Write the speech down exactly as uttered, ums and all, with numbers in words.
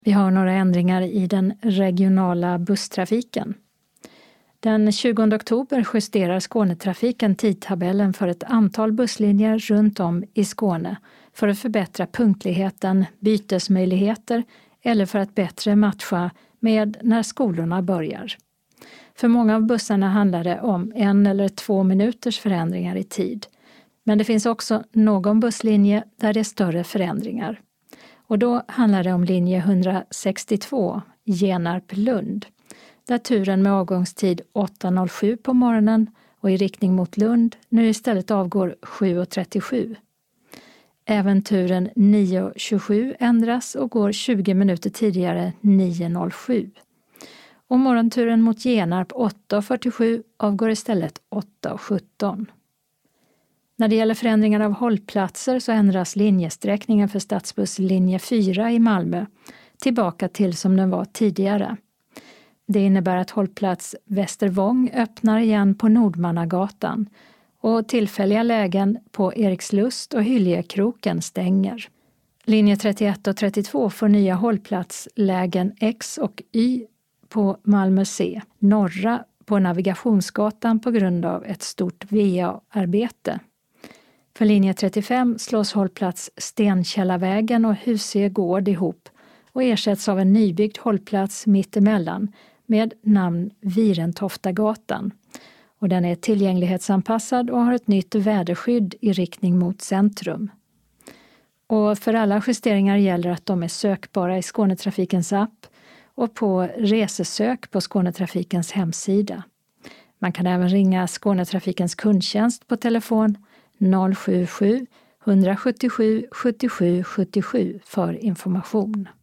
Vi har några ändringar i den regionala busstrafiken. Den tjugonde oktober justerar Skånetrafiken tidtabellen för ett antal busslinjer runt om i Skåne för att förbättra punktligheten, bytesmöjligheter eller för att bättre matcha med när skolorna börjar. För många av bussarna handlar det om en eller två minuters förändringar i tid. Men det finns också någon busslinje där det är större förändringar. Och då handlar det om linje etthundrasextiotvå, Genarp-Lund, där turen med avgångstid åtta noll sju på morgonen och i riktning mot Lund nu istället avgår sju trettiosju. Även turen nio tjugosju ändras och går tjugo minuter tidigare nio noll sju. Och morgonturen mot Genarp åtta fyrtiosju avgår istället åtta sjutton. När det gäller förändringar av hållplatser så ändras linjesträckningen för stadsbuss linje fyra i Malmö tillbaka till som den var tidigare. Det innebär att hållplats Västervång öppnar igen på Nordmannagatan och tillfälliga lägen på Erikslust och Hyljekroken stänger. Linje trettioett och trettiotvå får nya hållplatslägen X och Y på Malmö C, norra på Navigationsgatan på grund av ett stort V A-arbete. För linje trettiofem slås hållplats Stenkällarvägen och Husie gård ihop och ersätts av en nybyggd hållplats mittemellan med namn Virentoftagatan. Och den är tillgänglighetsanpassad och har ett nytt väderskydd i riktning mot centrum. Och för alla justeringar gäller att de är sökbara i Skånetrafikens app och på resesök på Skånetrafikens hemsida. Man kan även ringa Skånetrafikens kundtjänst på telefon noll sju sju ett sju sju sjuttiosju sjuttiosju för information.